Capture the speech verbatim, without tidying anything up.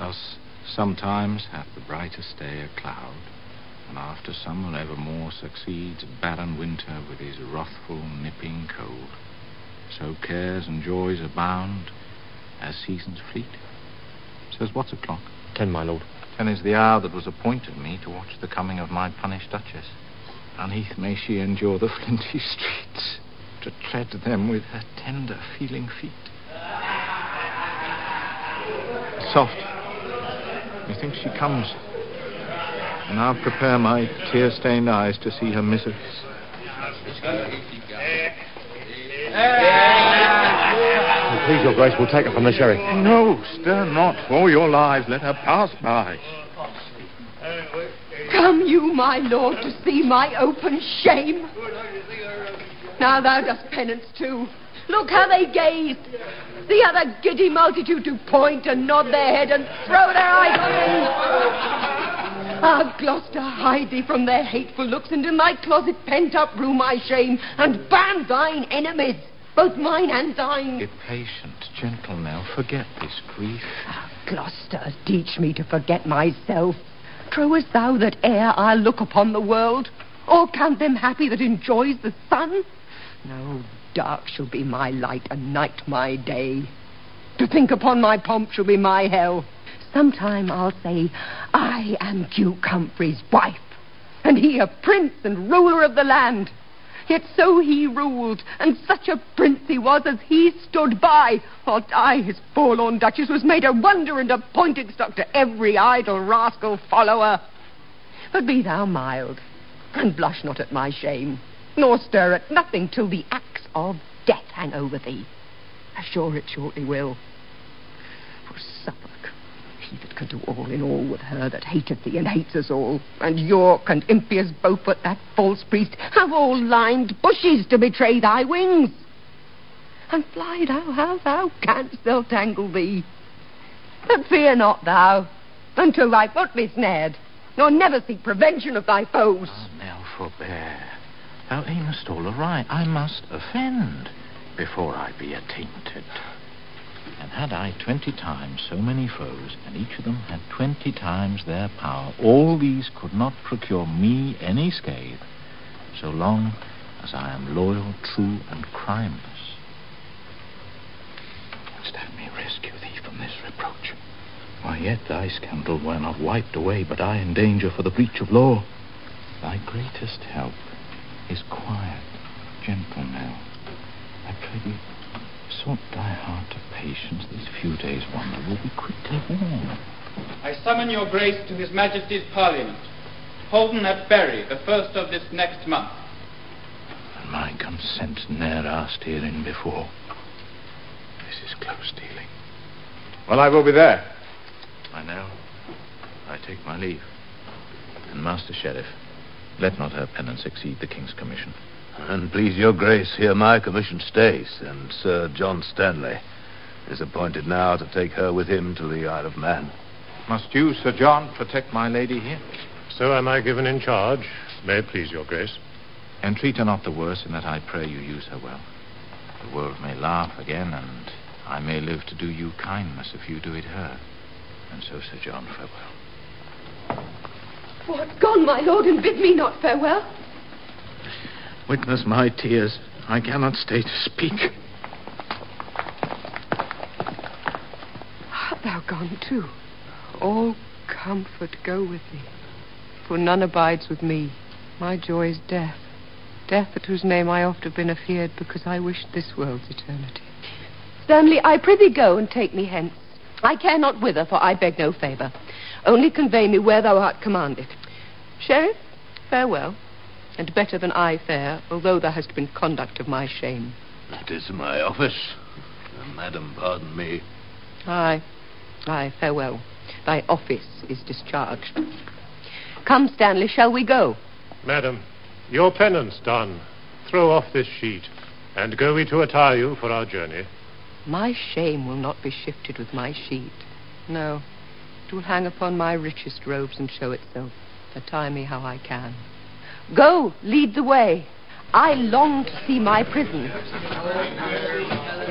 Thus, sometimes hath the brightest day a cloud, and after summer evermore succeeds barren winter with his wrathful nipping cold. So cares and joys abound as seasons fleet. Says, what's o'clock? Ten, my lord. Ten is the hour that was appointed me to watch the coming of my punished duchess. Uneath may she endure the flinty streets, to tread them with her tender feeling feet. Soft. Methinks she comes. And I'll prepare my tear-stained eyes to see her miseries. Please, your grace, we'll take her from the sherry. No, stir not. For all your lives, let her pass by. Come you, my lord, to see my open shame? Now thou dost penance too. Look how they gaze. See how the giddy multitude do point and nod their head and throw their eyes on me. Ah, Gloucester, hide thee from their hateful looks, and in thy closet pent up rue my shame, and ban thine enemies, both mine and thine. Be patient, gentle Nell, forget this grief. Ah, Gloucester, teach me to forget myself. Trowest thou that e'er I'll look upon the world, or count them happy that enjoys the sun? No, dark shall be my light, and night my day. To think upon my pomp shall be my hell. Sometime I'll say, I am Duke Humphrey's wife, and he a prince and ruler of the land. Yet so he ruled, and such a prince he was as he stood by, whilst I, his forlorn duchess, was made a wonder and a pointing stock to every idle rascal follower. But be thou mild, and blush not at my shame, nor stir at nothing till the axe of death hang over thee. Assure it shortly will. For Suffolk, he that can do all in all with her that hateth thee and hates us all, and York and impious Beaufort, that false priest, have all lined bushes to betray thy wings. And fly thou how thou canst, they'll tangle thee. But fear not thou, until thy foot be snared, nor never seek prevention of thy foes. Oh, Nell, forbear. Thou aimest all awry. I must offend before I be attainted. And had I twenty times so many foes, and each of them had twenty times their power, all these could not procure me any scathe, so long as I am loyal, true, and crimeless. Canst have me rescue thee from this reproach? Why, yet thy scandal were not wiped away, but I in danger for the breach of law. Thy greatest help is quiet, gentle Nell. I pray thee, sort thy heart of patience. These few days' wonder will be quickly worn. I summon your grace to His Majesty's Parliament, holden at Bury, the first of this next month. And my consent ne'er asked herein before. This is close dealing. Well, I will be there. I know. I take my leave. And Master Sheriff, let not her penance exceed the King's commission. And please your grace, here my commission stays, and Sir John Stanley is appointed now to take her with him to the Isle of Man. Must you, Sir John, protect my lady here? So am I given in charge. May it please your grace. Entreat her not the worse, in that I pray you use her well. The world may laugh again, and I may live to do you kindness if you do it her. And so, Sir John, farewell. What, gone, my lord, and bid me not farewell? Witness my tears. I cannot stay to speak. Art thou gone too? All comfort go with thee, for none abides with me. My joy is death, death at whose name I oft have been afeard, because I wished this world's eternity. Stanley, I prithee go and take me hence. I care not whither, for I beg no favour. Only convey me where thou art commanded. Sheriff, farewell. And better than I fare, although thou hast been conduct of my shame. It is my office. Uh, madam, pardon me. Aye, aye, farewell. Thy office is discharged. Come, Stanley, shall we go? Madam, your penance done. Throw off this sheet, and go we to attire you for our journey. My shame will not be shifted with my sheet. No, it will hang upon my richest robes and show itself. Attire me how I can. Go, lead the way. I long to see my prison.